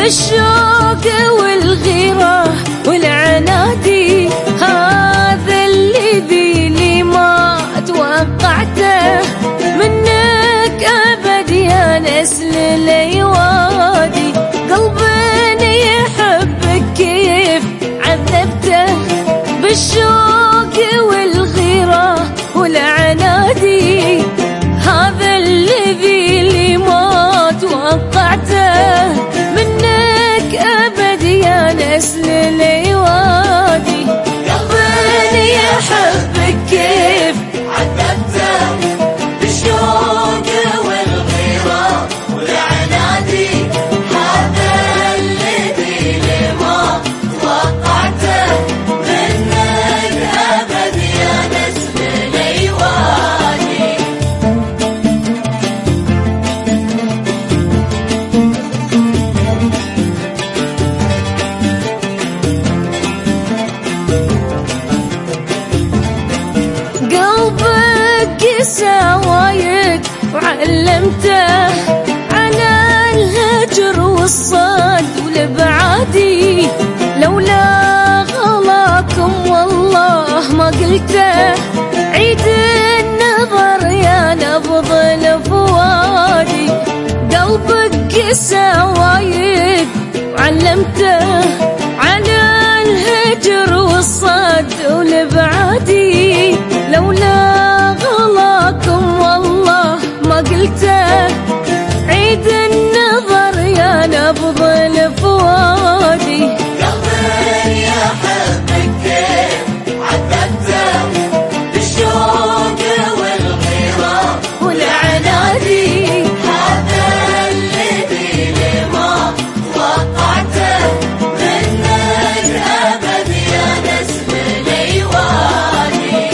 بالشوق والغيرة والعنادي، هذا الذي ما توقعته منك أبد يا نسل الأيوادي. قلبي يحبك كيف عذبته بالشوق والغيرة والعنادي، هذا الذي ما توقعته منك أبد يا نسل الأيوادي. قلبي يحبك كيف عذبته بالشوق والغيرة والعنادي، هذا الذي ما توقعته منك أبد يا نسل الأيوادي. قلبك سوايد وعلمته على الهجر والصد والابعادي، لولا غلاكم والله ما قلته عيد النظر يا نبض الفؤادي. قلبك سوايد وعلمته على الهجر والصد والابعادي، لولا غلاكم والله ما قلته عيد النظر يا نبض الفؤادي. قلبي يحبك كيف عذبته بالشوق والغيرة والعنادي، هذا الذي ما توقعته منك أبد يا نسل الأيوادي.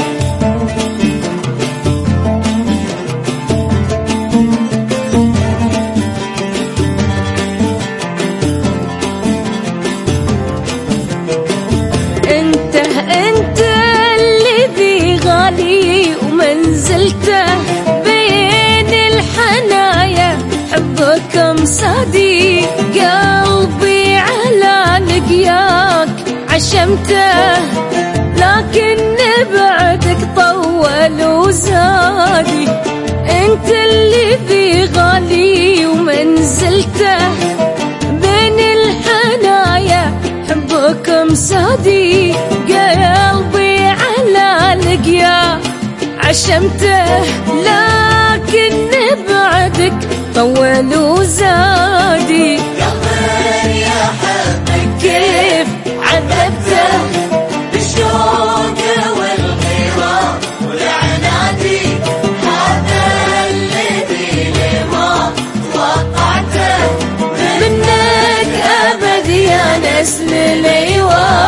انت الذي غالي ومنزلته بين الحنايا، حبك مصادي قلبي على لقياك عشمته، لكن بعدك طول وزادي. انت الذي غالي ومنزلته بين الحنايا، حبك مصادي قلبي على لقيا عشمته، لكن بعدك طول وزادي. قلبي يحبك كيف عذبته بالشوق والغيرة والعنادي، هذا الذي ما توقعته منك أبد يا نسل الأيوادي.